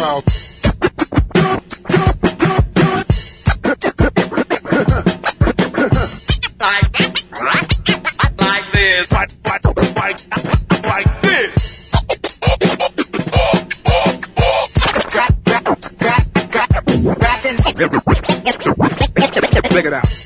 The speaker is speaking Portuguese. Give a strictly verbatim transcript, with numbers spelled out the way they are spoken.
mouth. Like, like this. Like, like, like, like this. Check it out.